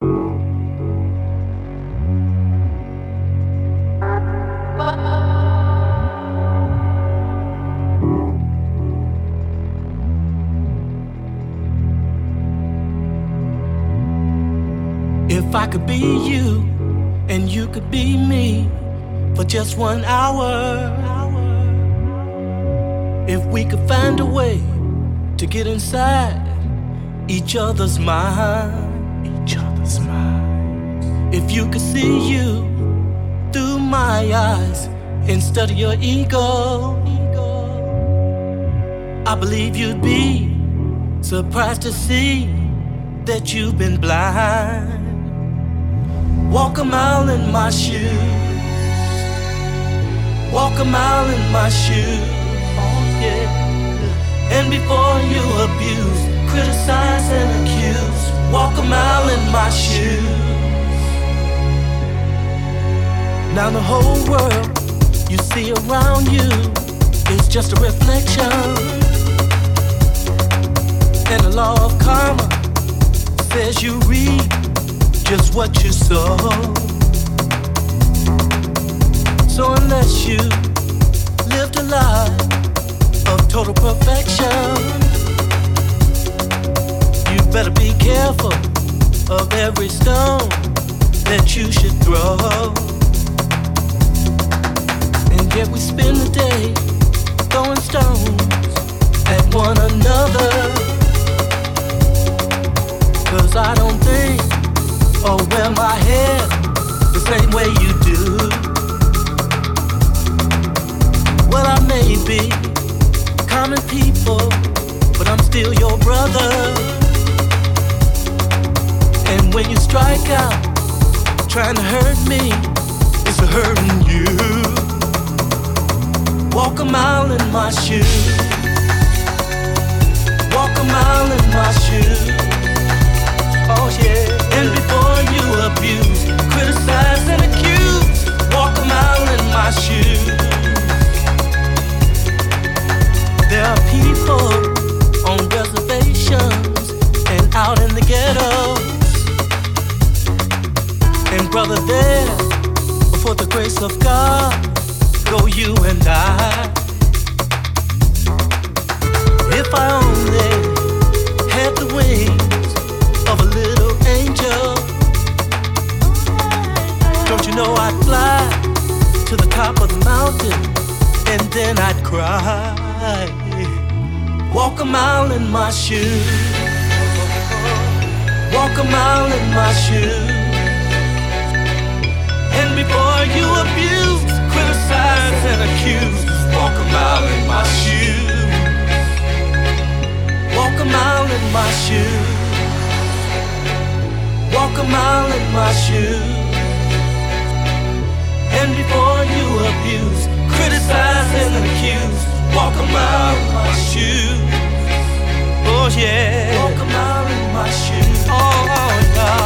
If I could be you and you could be me for just 1 hour, if we could find a way to get inside each other's mind, if you could see you through my eyes instead of your ego, I believe you'd be surprised to see that you've been blind. Walk a mile in my shoes, walk a mile in my shoes, oh yeah. And before you abuse, criticize and accuse, walk a mile in my shoes. Now the whole world you see around you is just a reflection, and the law of karma says you reap just what you sow. So unless you lived a life of total perfection, you better be careful of every stone that you should throw. And yet we spend the day throwing stones at one another, 'cause I don't think or wear my hair the same way you do. Well, I may be common people, but I'm still your brother. And when you strike out trying to hurt me, it's hurting you. Walk a mile in my shoes, walk a mile in my shoes, oh yeah. And before you abuse, criticize and accuse, walk a mile in my shoes. There are people on reservations and out in the ghettos, and brother, there, for the grace of God, go you and I. If I only had the wings of a little angel, don't you know I'd fly to the top of the mountain and then I'd cry. Walk a mile in my shoes, walk a mile in my shoes. And before you abuse, criticize and accuse, walk a mile in my shoes, walk a mile in my shoes, walk a mile in my shoes. And before you abuse, criticize and accuse, walk a mile in my shoes, oh yeah. Walk a mile in my shoes, oh yeah.